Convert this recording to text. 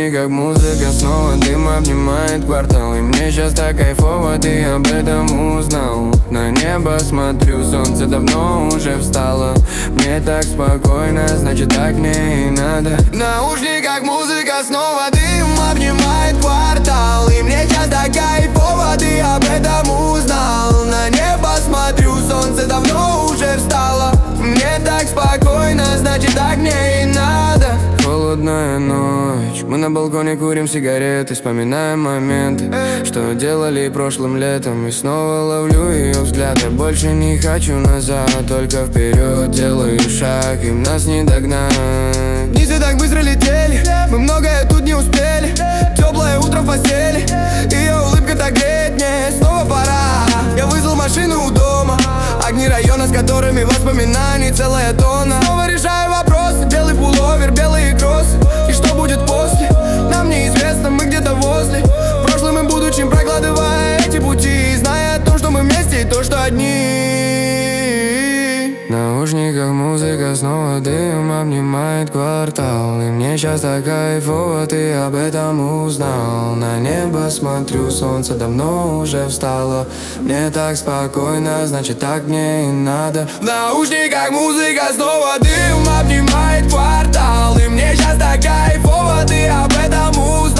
наушниках музыка, снова дым обнимает квартал. И мне сейчас так кайфово, ты об этом узнал. На небо смотрю, солнце давно уже встало. Мне так спокойно, значит так мне и надо. В наушниках музыка, снова дым обнимает квартал. И мне сейчас так кайфово, ты об этом узнал. На небо смотрю, солнце давно уже встало. Мне так спокойно, значит так мне и надо. Холодная ночь, мы на балконе курим сигареты, вспоминаем моменты, что делали прошлым летом. И снова ловлю ее взгляд, я больше не хочу назад, только вперед делаю шаг, им нас не догнать. Дни все так быстро летели, мы многое тут не успели. Теплое утро в постели, ее улыбка так греет, мне снова пора. Я вызвал машину у дома, огни района, с которыми воспоминаний целая тонна. Снова решаю вопросы, белый пуловер, белые кроссы. И что будет после, нам неизвестно, мы где-то возле. Прошлым и будущим прокладывая эти пути, зная о том, что мы вместе и то, что одни. В наушниках музыка, снова дым обнимает квартал. И мне сейчас так кайфово, ты об этом узнал. На небо смотрю, солнце давно уже встало. Мне так спокойно, значит так мне и надо. В наушниках музыка, снова дым обнимает квартал. И мне сейчас так кайфово, ты об этом узнал.